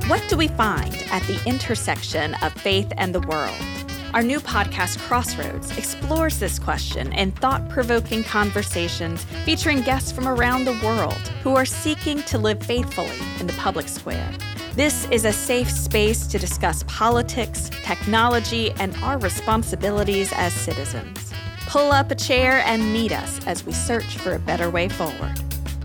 What do we find at the intersection of faith and the world? Our new podcast, Crossroads, explores this question in thought-provoking conversations featuring guests from around the world who are seeking to live faithfully in the public square. This is a safe space to discuss politics, technology, and our responsibilities as citizens. Pull up a chair and meet us as we search for a better way forward.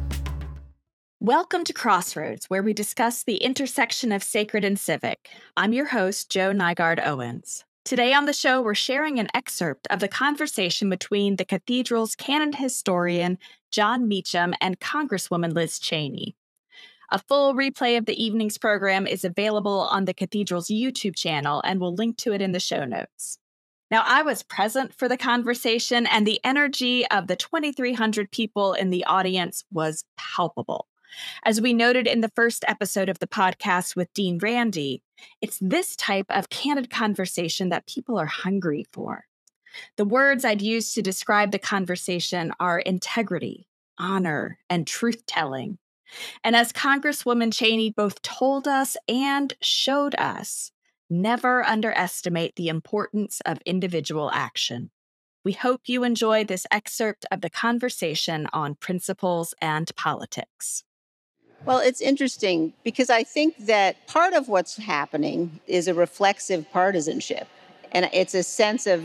Welcome to Crossroads, where we discuss the intersection of sacred and civic. I'm your host, Jo Nygaard Owens. Today on the show, we're sharing an excerpt of the conversation between the cathedral's canon historian, Jon Meacham, and Congresswoman Liz Cheney. A full replay of the evening's program is available on the cathedral's YouTube channel, and we'll link to it in the show notes. Now, I was present for the conversation, and the energy of the 2,300 people in the audience was palpable. As we noted in the first episode of the podcast with Dean Randy, it's this type of candid conversation that people are hungry for. The words I'd use to describe the conversation are integrity, honor, and truth-telling. And as Congresswoman Cheney both told us and showed us, never underestimate the importance of individual action. We hope you enjoy this excerpt of the conversation on principles and politics. Well, it's interesting because I think that part of what's happening is a reflexive partisanship. And it's a sense of,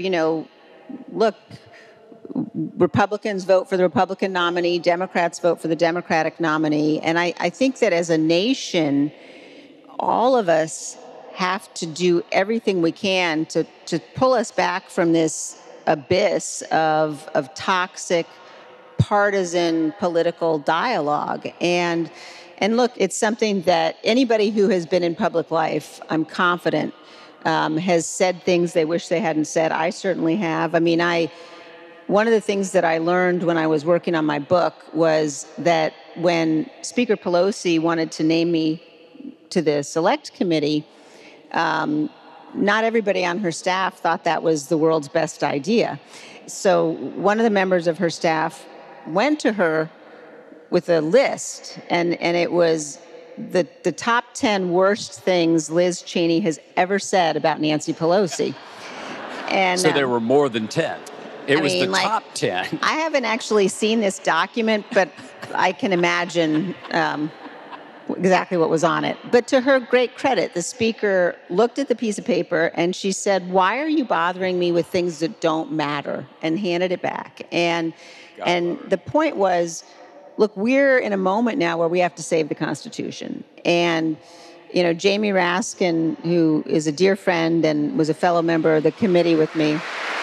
look, Republicans vote for the Republican nominee, Democrats vote for the Democratic nominee. And I think that as a nation, all of us have to do everything we can to pull us back from this abyss of toxic, partisan political dialogue. And look, it's something that anybody who has been in public life, I'm confident, has said things they wish they hadn't said. I certainly have. One of the things that I learned when I was working on my book was that when Speaker Pelosi wanted to name me to the Select Committee, not everybody on her staff thought that was the world's best idea. So one of the members of her staff went to her with a list, and it was the top 10 worst things Liz Cheney has ever said about Nancy Pelosi. And so there were more than 10. It was the top 10. I haven't actually seen this document, but I can imagine exactly what was on it. But to her great credit, the speaker looked at the piece of paper and she said, "Why are you bothering me with things that don't matter?" and handed it back. And the point was, look, we're in a moment now where we have to save the Constitution. And, Jamie Raskin, who is a dear friend and was a fellow member of the committee with me,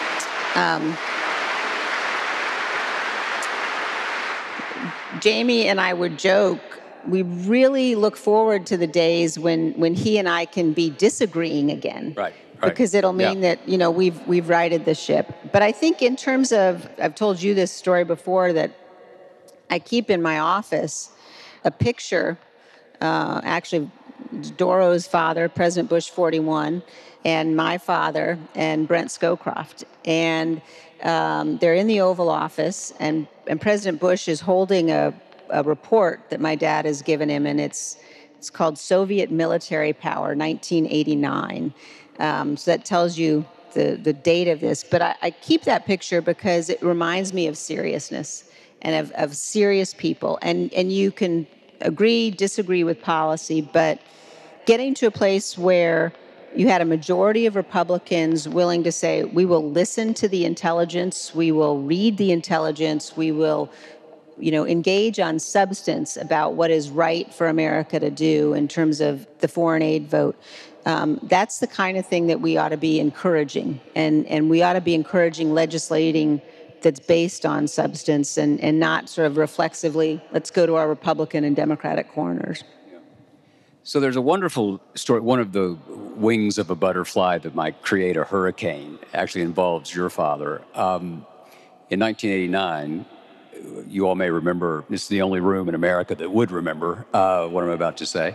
Jamie and I would joke, we really look forward to the days when he and I can be disagreeing again. Right. Because it'll mean that, we've righted the ship. But I think in terms of, I've told you this story before, that I keep in my office a picture, actually Doro's father, President Bush 41, and my father, and Brent Scowcroft. And they're in the Oval Office, and President Bush is holding a report that my dad has given him, and it's called Soviet Military Power, 1989. So that tells you the date of this. But I keep that picture because it reminds me of seriousness and of serious people. And you can agree, disagree with policy, but getting to a place where you had a majority of Republicans willing to say, we will listen to the intelligence, we will read the intelligence, we will engage on substance about what is right for America to do in terms of the foreign aid vote. That's the kind of thing that we ought to be encouraging. And we ought to be encouraging legislating that's based on substance and not sort of reflexively, let's go to our Republican and Democratic corners. So there's a wonderful story. One of the wings of a butterfly that might create a hurricane actually involves your father. In 1989, you all may remember, this is the only room in America that would remember what I'm about to say.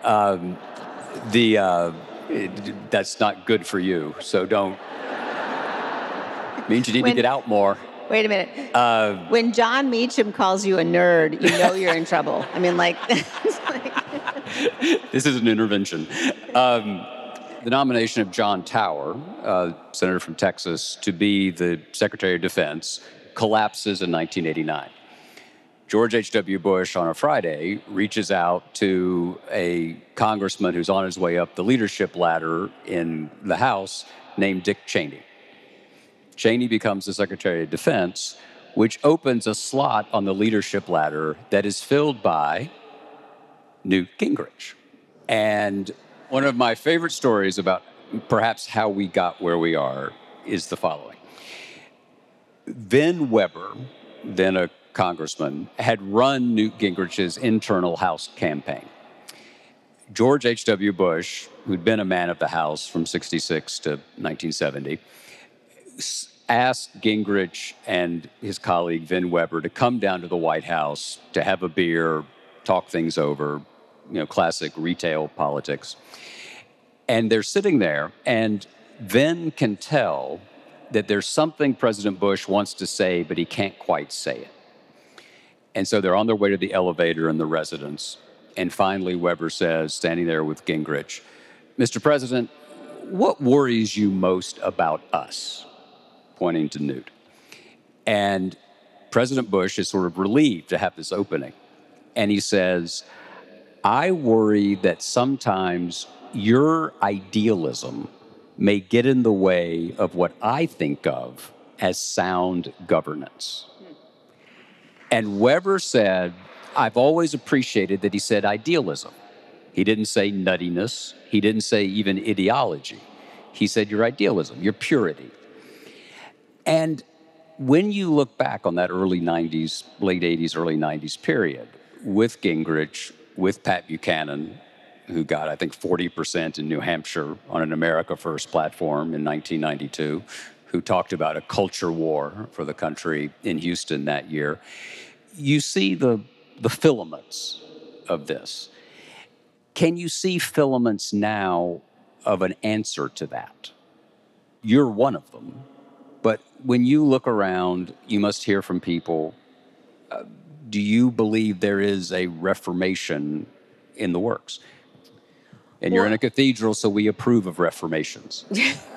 That's not good for you, so don't. Means you need to get out more. Wait a minute. When Jon Meacham calls you a nerd, you know you're in trouble. This is an intervention. The nomination of John Tower, senator from Texas, to be the Secretary of Defense collapses in 1989. George H.W. Bush, on a Friday, reaches out to a congressman who's on his way up the leadership ladder in the House named Dick Cheney. Cheney becomes the Secretary of Defense, which opens a slot on the leadership ladder that is filled by Newt Gingrich. And one of my favorite stories about perhaps how we got where we are is the following. Vin Weber, then a congressman, had run Newt Gingrich's internal House campaign. George H.W. Bush, who'd been a man of the House from 66 to 1970, asked Gingrich and his colleague Vin Weber to come down to the White House to have a beer, talk things over, classic retail politics. And they're sitting there, and Vin can tell that there's something President Bush wants to say, but he can't quite say it. And so they're on their way to the elevator in the residence. And finally, Weber says, standing there with Gingrich, "Mr. President, what worries you most about us?" Pointing to Newt. And President Bush is sort of relieved to have this opening. And he says, "I worry that sometimes your idealism may get in the way of what I think of as sound governance." And Weber said, I've always appreciated that he said idealism. He didn't say nuttiness. He didn't say even ideology. He said your idealism, your purity. And when you look back on that early 90s, late 80s, early 90s period with Gingrich, with Pat Buchanan, who got, I think, 40% in New Hampshire on an America First platform in 1992, who talked about a culture war for the country in Houston that year, you see the filaments of this. Can you see filaments now of an answer to that? You're one of them. But when you look around, you must hear from people, do you believe there is a reformation in the works? And you're in a cathedral, so we approve of reformations.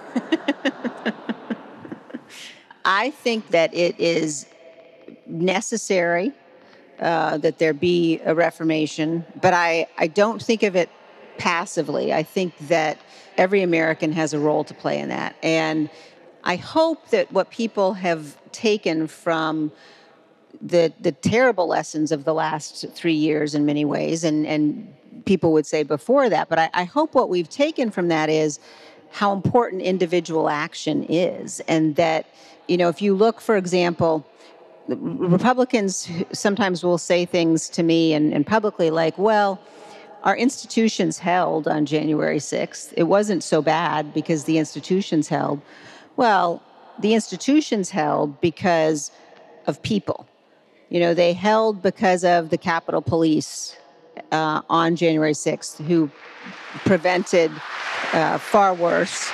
I think that it is necessary that there be a reformation, but I don't think of it passively. I think that every American has a role to play in that. And I hope that what people have taken from the terrible lessons of the last 3 years in many ways, and people would say before that, but I hope what we've taken from that is how important individual action is. And that, if you look, for example, Republicans sometimes will say things to me and publicly like, well, our institutions held on January 6th. It wasn't so bad because the institutions held. Well, the institutions held because of people. They held because of the Capitol Police on January 6th, who prevented far worse.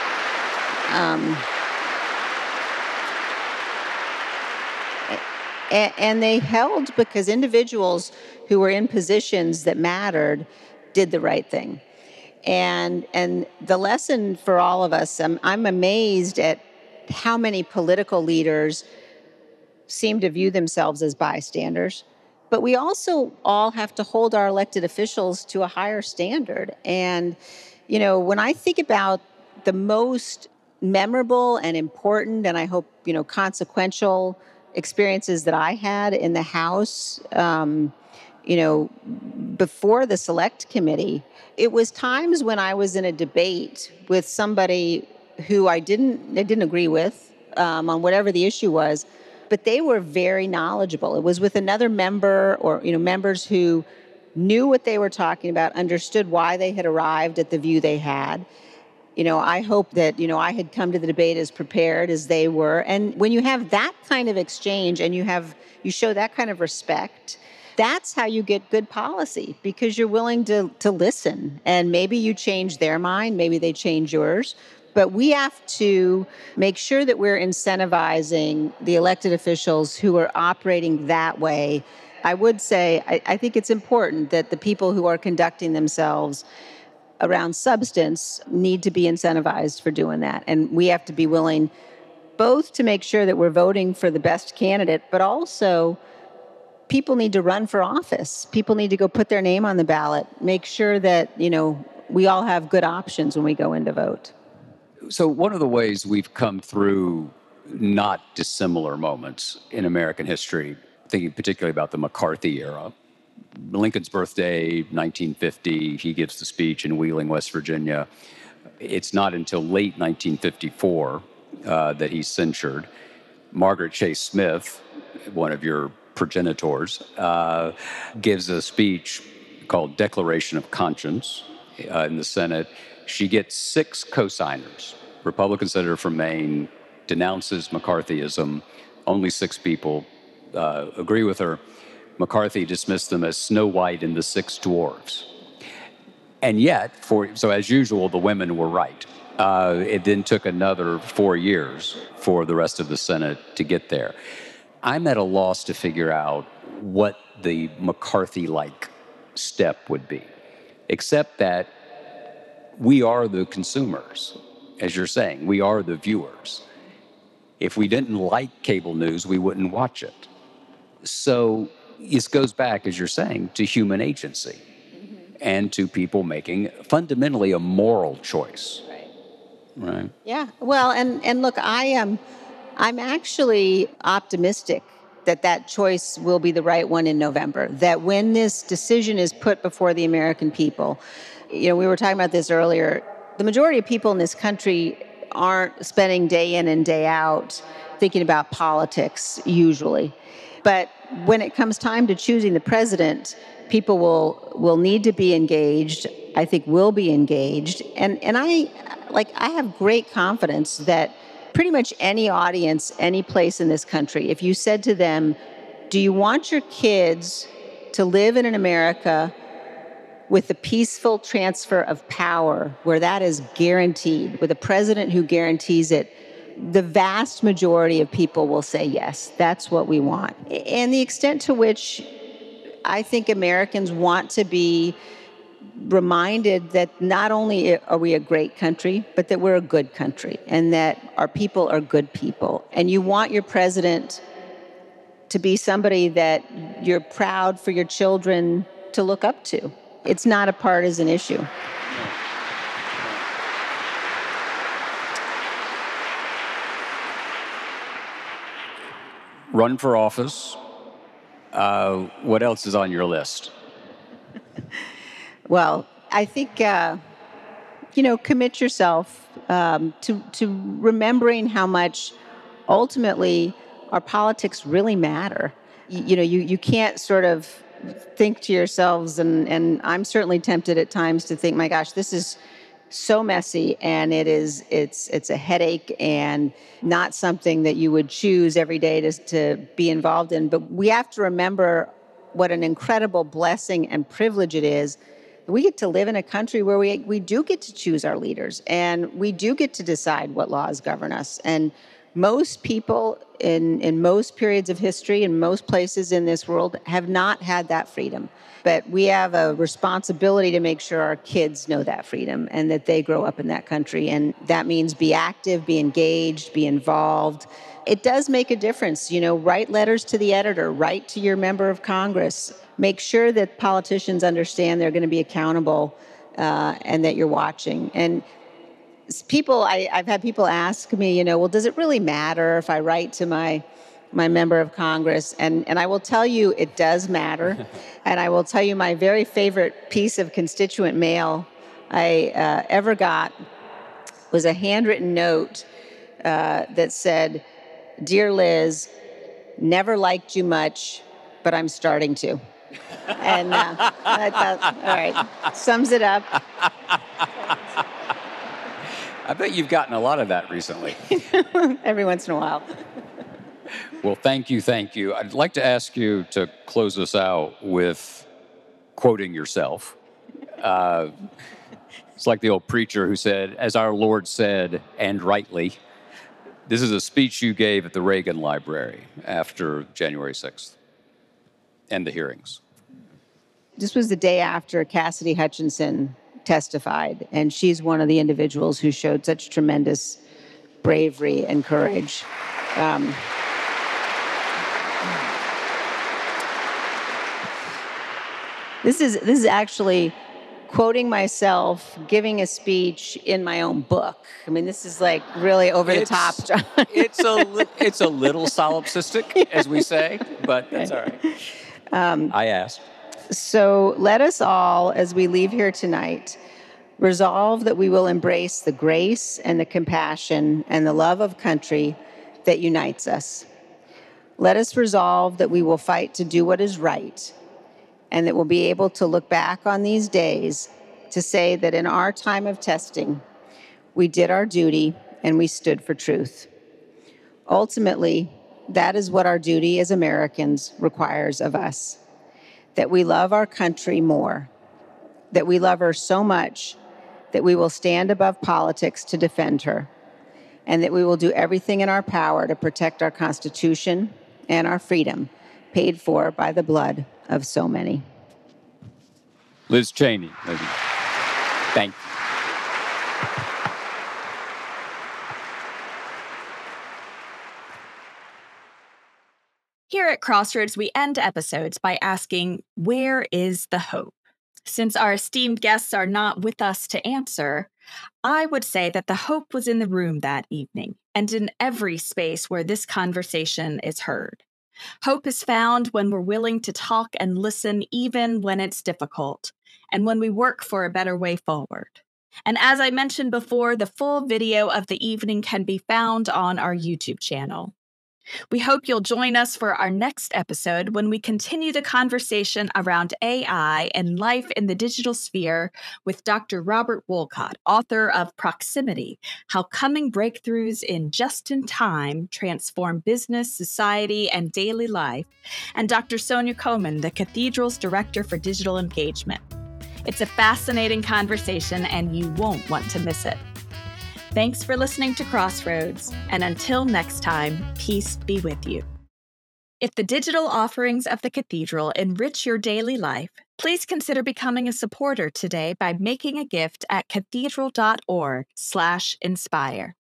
And they held because individuals who were in positions that mattered did the right thing. And the lesson for all of us, I'm amazed at how many political leaders seem to view themselves as bystanders. But we also all have to hold our elected officials to a higher standard. And, when I think about the most memorable and important, and I hope, consequential experiences that I had in the House, before the Select Committee, it was times when I was in a debate with somebody who I didn't agree with on whatever the issue was, but they were very knowledgeable. It was with another member or, members who knew what they were talking about, understood why they had arrived at the view they had. I hope that, I had come to the debate as prepared as they were. And when you have that kind of exchange and you show that kind of respect, that's how you get good policy, because you're willing to listen. And maybe you change their mind, maybe they change yours. But we have to make sure that we're incentivizing the elected officials who are operating that way I would say I think it's important that the people who are conducting themselves around substance need to be incentivized for doing that. And we have to be willing both to make sure that we're voting for the best candidate, but also people need to run for office. People need to go put their name on the ballot, make sure that, we all have good options when we go in to vote. So one of the ways we've come through not dissimilar moments in American history, thinking particularly about the McCarthy era, Lincoln's birthday, 1950, he gives the speech in Wheeling, West Virginia. It's not until late 1954 that he's censured. Margaret Chase Smith, one of your progenitors, gives a speech called Declaration of Conscience in the Senate. She gets 6 co-signers. Republican senator from Maine denounces McCarthyism. Only 6 people agree with her. McCarthy dismissed them as Snow White and the 6 Dwarfs. And yet, so as usual, the women were right. It then took another 4 years for the rest of the Senate to get there. I'm at a loss to figure out what the McCarthy-like step would be, except that we are the consumers, as you're saying. We are the viewers. If we didn't like cable news, we wouldn't watch it. So this goes back, as you're saying, to human agency and to people making fundamentally a moral choice. Right. Yeah. Well, and look, I'm actually optimistic that that choice will be the right one in November. That when this decision is put before the American people, we were talking about this earlier. The majority of people in this country aren't spending day in and day out thinking about politics usually. But when it comes time to choosing the president, people will need to be engaged. I think will be engaged. And I have great confidence that pretty much any audience, any place in this country, if you said to them, do you want your kids to live in an America with the peaceful transfer of power where that is guaranteed, with a president who guarantees it, the vast majority of people will say yes, that's what we want. And the extent to which I think Americans want to be reminded that not only are we a great country, but that we're a good country and that our people are good people. And you want your president to be somebody that you're proud for your children to look up to. It's not a partisan issue. Run for office. What else is on your list? Well, I think, commit yourself to remembering how much ultimately our politics really matter. You can't sort of think to yourselves, and I'm certainly tempted at times to think, my gosh, this is so messy, and it's a headache and not something that you would choose every day to be involved in. But we have to remember what an incredible blessing and privilege it is. We get to live in a country where we do get to choose our leaders, and we do get to decide what laws govern us. And most people in most periods of history, in most places in this world, have not had that freedom. But we have a responsibility to make sure our kids know that freedom and that they grow up in that country. And that means be active, be engaged, be involved. It does make a difference. Write letters to the editor, write to your member of Congress. Make sure that politicians understand they're going to be accountable and that you're watching. And I've had people ask me, well, does it really matter if I write to my member of Congress? And I will tell you it does matter. And I will tell you my very favorite piece of constituent mail I ever got was a handwritten note that said, "Dear Liz, never liked you much, but I'm starting to." And I thought, all right, sums it up. I bet you've gotten a lot of that recently. Every once in a while. Well, thank you. I'd like to ask you to close us out with quoting yourself. It's like the old preacher who said, as our Lord said, and rightly. This is a speech you gave at the Reagan Library after January 6th. and the hearings. This was the day after Cassidy Hutchinson testified, and she's one of the individuals who showed such tremendous bravery and courage. This is actually quoting myself, giving a speech in my own book. I mean, this is like really over the top. It's a little solipsistic, as we say, but that's all right. I asked. So let us all, as we leave here tonight, resolve that we will embrace the grace and the compassion and the love of country that unites us. Let us resolve that we will fight to do what is right, and that we'll be able to look back on these days to say that in our time of testing, we did our duty and we stood for truth. Ultimately, that is what our duty as Americans requires of us, that we love our country more, that we love her so much that we will stand above politics to defend her, and that we will do everything in our power to protect our Constitution and our freedom, paid for by the blood of so many. Liz Cheney, thank you. Here at Crossroads, we end episodes by asking, where is the hope? Since our esteemed guests are not with us to answer, I would say that the hope was in the room that evening and in every space where this conversation is heard. Hope is found when we're willing to talk and listen even when it's difficult, and when we work for a better way forward. And as I mentioned before, the full video of the evening can be found on our YouTube channel. We hope you'll join us for our next episode when we continue the conversation around AI and life in the digital sphere with Dr. Robert Wolcott, author of Proximity: How Coming Breakthroughs in Just-in-Time Transform Business, Society, and Daily Life, and Dr. Sonia Komen, the Cathedral's Director for Digital Engagement. It's a fascinating conversation, and you won't want to miss it. Thanks for listening to Crossroads, and until next time, peace be with you. If the digital offerings of the Cathedral enrich your daily life, please consider becoming a supporter today by making a gift at cathedral.org/inspire.